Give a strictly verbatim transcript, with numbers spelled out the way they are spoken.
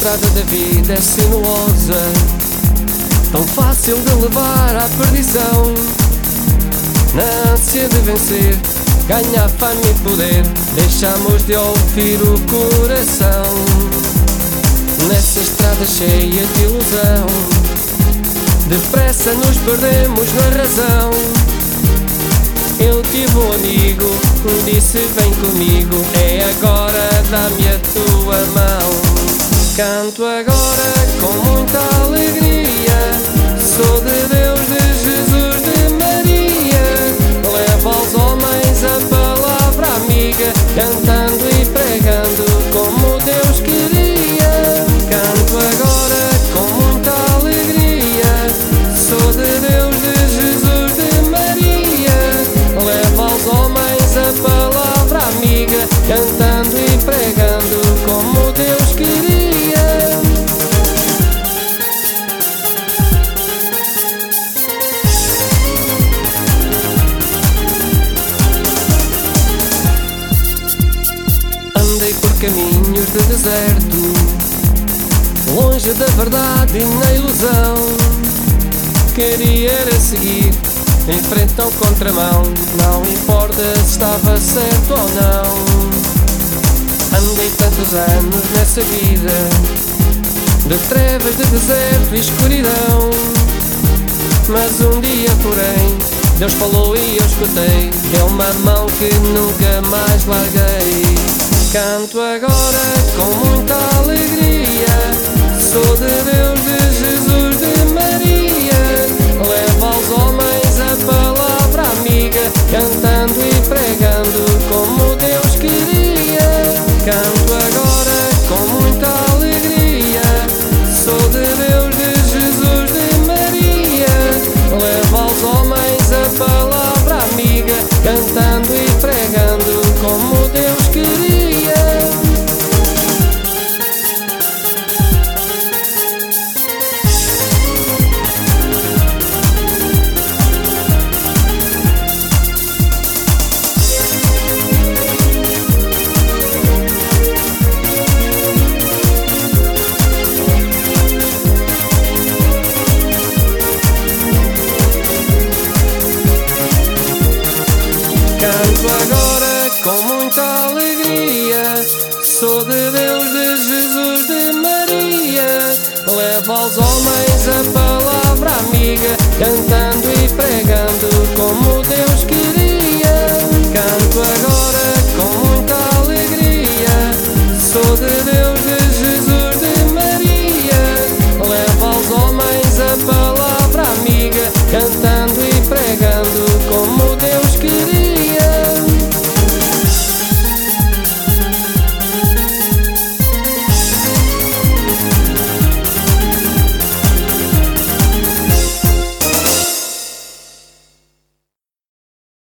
estrada da vida é sinuosa, tão fácil de levar à perdição. Na ânsia de vencer, ganhar fama e poder, deixamos de ouvir o coração. Nessa estrada cheia de ilusão, depressa nos perdemos na razão. Eu tive um amigo, disse vem comigo, é agora, dá-me a tua mão. Canto agora com muita alegria, sou de Deus, de Jesus, de Maria. Levo aos homens a palavra amiga, cantando e pregando como Deus queria. Canto agora com muita alegria, sou de Deus, de Jesus, de Maria. Levo aos homens a palavra amiga, cantando e pregando como Deus queria. Andei por caminhos de deserto, longe da verdade e na ilusão. Queria era seguir em frente ao contramão, não importa se estava certo ou não. Andei tantos anos nessa vida, de trevas, de deserto e escuridão. Mas um dia, porém, Deus falou e eu escutei, deu-me a mão que nunca mais larguei. Canto agora com muita alegria, sou de Deus, de Jesus, de Maria. Levo aos homens a palavra amiga, cantando e pregando como Deus queria. Canto agora com muita alegria, sou de Deus, de Jesus, de Maria. Levo aos homens a palavra amiga, cantando e pregando como Deus queria. Canto agora com muita alegria, sou de Deus, de Jesus, de Maria. Levo aos homens a palavra amiga, cantando